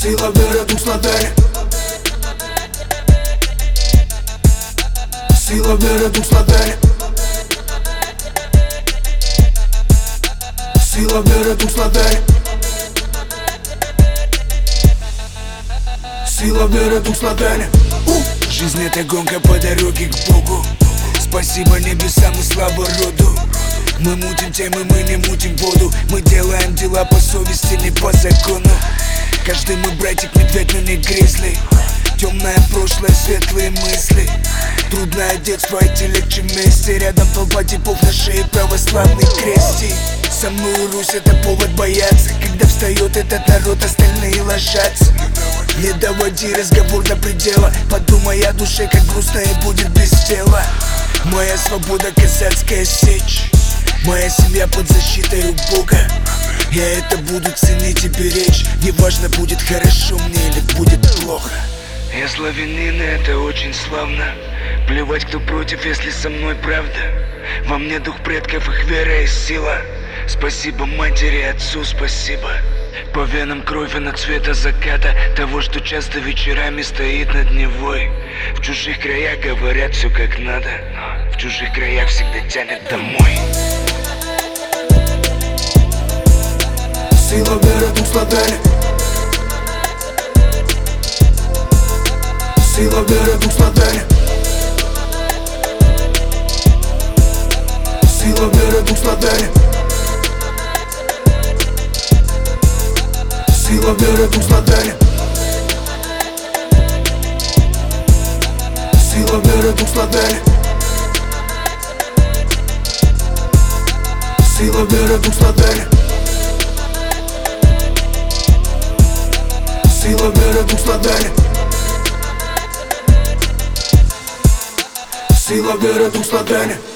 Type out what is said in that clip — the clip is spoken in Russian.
Sila vera дух Сладене. Sila vera дух Сладене. Sila vera дух Сладене. Sila vera дух Сладене. Жизнь — это гонка по дороге к Богу. Спасибо небесам и слава роду. Мы мутим темы, мы не мутим воду. Мы делаем дела по совести, не по закону. Каждый мой братик медведь, но не гризли. Темное прошлое, светлые мысли. Трудное детство, идти легче вместе. Рядом толпа типов, на шее православный крестик. Со мной Русь — это повод бояться. Когда встает этот народ, остальные ложатся. Не доводи разговор до предела. Подумай о душе, как грустно и будет без тела. Моя свобода — казацкая сечь. Моя семья под защитой у Бога. Я это буду ценить и беречь. Неважно, будет хорошо мне или будет плохо. Я славянин, и это очень славно. Плевать, кто против, если со мной правда. Во мне дух предков, их вера и сила. Спасибо матери и отцу, спасибо. По венам кровь, она цвета заката. Того, что часто вечерами стоит над Невой. В чужих краях говорят все как надо, но в чужих краях всегда тянет домой. Sila vera дух Сладене. Sila vera дух Сладене. Sila vera дух Сладене. Sila vera дух Сладене. Sila vera дух Сладене. Sila vera дух Сладене. Sila vera дух Сладене. Sila vera дух Сладене.